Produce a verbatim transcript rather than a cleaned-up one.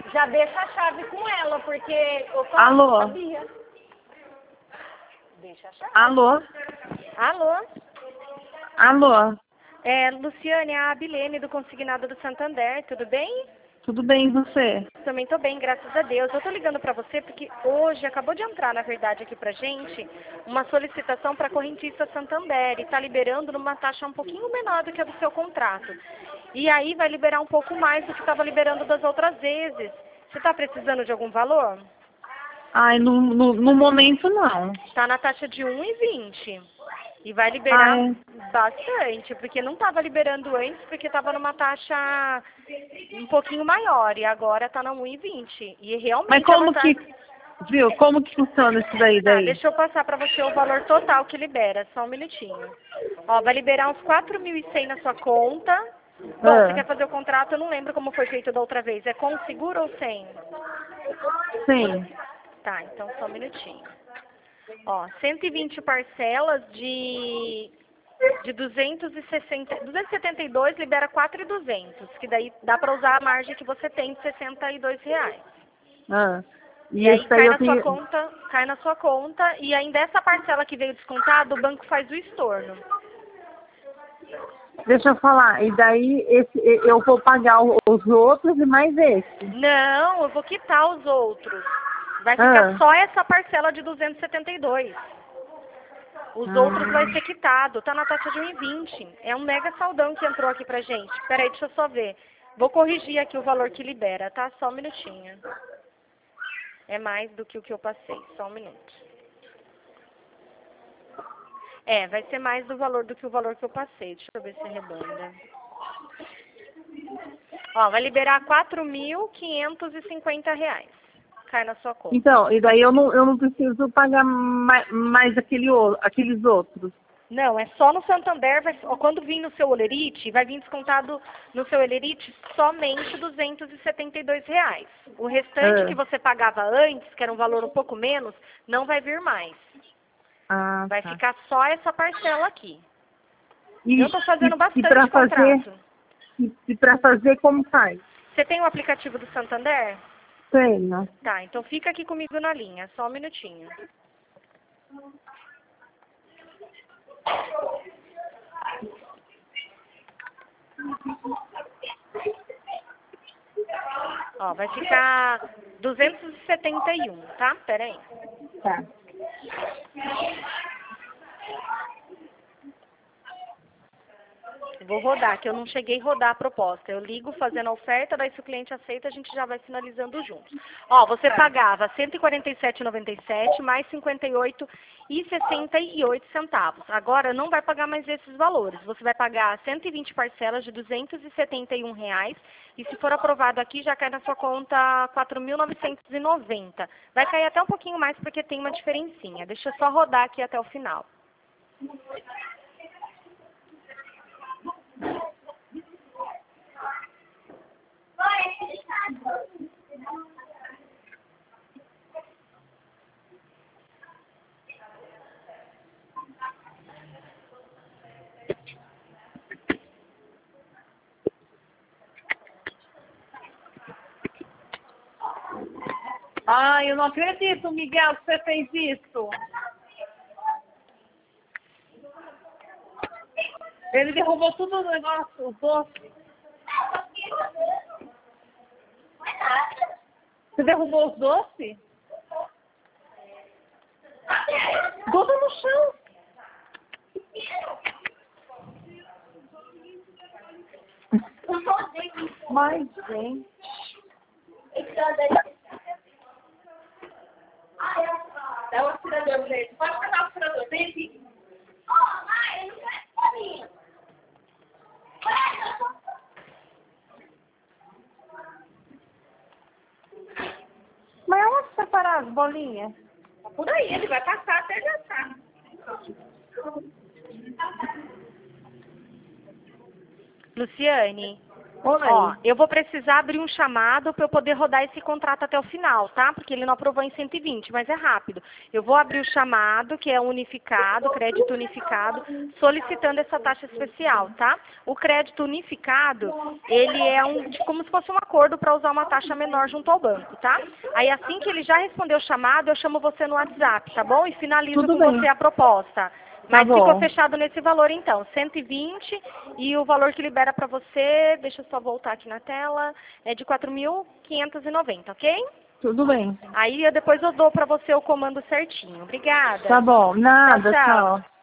Já deixa a chave com ela, porque eu só Alô? sabia. Deixa a chave. Alô? Alô? Alô? É, Luciane, a Abilene do Consignado do Santander, tudo bem? Tudo bem e você? Também tô bem, graças a Deus. Eu tô ligando pra você porque hoje acabou de entrar, na verdade, aqui pra gente, uma solicitação para correntista Santander e tá liberando numa taxa um pouquinho menor do que a do seu contrato. E aí vai liberar um pouco mais do que estava liberando das outras vezes. Você tá precisando de algum valor? Ai, no, no, no momento não. Tá na taxa de um e vinte. E vai liberar Ai, bastante, porque não estava liberando antes, porque estava numa taxa um pouquinho maior, e agora está na um e vinte. E mas realmente ela como tá... que, viu, como que funciona isso daí, Tá, daí? deixa eu passar para você o valor total que libera, só um minutinho. Ó, vai liberar uns quatro mil e cem na sua conta. Bom, você Ah, quer fazer o contrato, eu não lembro como foi feito da outra vez. É com seguro ou sem? sim. Tá, então só um minutinho. Ó, cento e vinte parcelas de, de duzentos e sessenta, duzentos e setenta e dois libera quatro mil e duzentos, que daí dá para usar a margem que você tem de sessenta e dois reais. Ah, E e aí isso daí cai eu na sua tenho... conta, cai na sua conta, e ainda essa parcela que veio descontada, o banco faz o estorno. Deixa eu falar, e daí esse, eu vou pagar o- os outros e mais esse. Não, eu vou quitar os outros. Vai ficar Ah, só essa parcela de duzentos e setenta e dois. Os outros vai ah, ser quitado, tá na taxa de um e vinte. É um mega saldão que entrou aqui pra gente. Peraí, deixa eu só ver. Vou corrigir aqui o valor que libera, tá? Só um minutinho. É mais do que o que eu passei, só um minuto. É, vai ser mais do valor do que o valor que eu passei. Deixa eu ver se arrebanda. Ó, vai liberar quatro mil quinhentos e cinquenta reais. Cai na sua conta. então, e daí eu não, eu não preciso pagar mais, mais aquele, o- aqueles outros. Não, é só no Santander, vai, ó, quando vir no seu Olerite, vai vir descontado no seu Olerite somente duzentos e setenta e dois reais. O restante que Ah, você pagava antes, que era um valor um pouco menos, não vai vir mais. ah, Vai tá. ficar só essa parcela aqui. E, Eu estou fazendo e, e para bastante fazer, contrato. e, e para fazer como faz? Você tem o aplicativo do Santander? Tenho. Tá, então fica aqui comigo na linha, só um minutinho. Ó, vai ficar duzentos e setenta e um, tá? Pera aí. Tá. Vou rodar, que eu não cheguei a rodar a proposta. Eu ligo fazendo a oferta, daí se o cliente aceita, a gente já vai finalizando juntos. Ó, você pagava cento e quarenta e sete reais e noventa e sete centavos mais cinquenta e oito reais e sessenta e oito centavos. Agora não vai pagar mais esses valores. Você vai pagar cento e vinte parcelas de duzentos e setenta e um reais e se for aprovado aqui já cai na sua conta quatro mil novecentos e noventa. Vai cair até um pouquinho mais porque tem uma diferencinha. Deixa eu só rodar aqui até o final. Ai, eu não acredito, Miguel, que você fez isso. Ele derrubou tudo o negócio, o doce. Você derrubou os doces? Tudo no chão. Mas, gente. Dá o aspirador, gente. Pode pegar o aspirador, vem aqui. Mas onde separar as bolinhas? Por aí, ele vai passar até gastar. Luciane, Oi. Ó, eu vou precisar abrir um chamado para eu poder rodar esse contrato até o final, tá? Porque ele não aprovou em cento e vinte, mas é rápido. Eu vou abrir o chamado, que é unificado, crédito unificado, solicitando essa taxa especial, tá? O crédito unificado, ele é um, de- como se fosse um acordo para usar uma taxa menor junto ao banco, tá? Aí assim que ele já respondeu o chamado, eu chamo você no WhatsApp, tá bom? E finalizo Tudo com bem. você a proposta. Tá Mas ficou bom. fechado nesse valor então, cento e vinte, e o valor que libera para você, deixa eu só voltar aqui na tela, é de quatro mil quinhentos e noventa, ok? Tudo bem. Aí eu, depois eu dou para você o comando certinho. Obrigada. Tá bom. Tchau, Nada, tchau. tchau.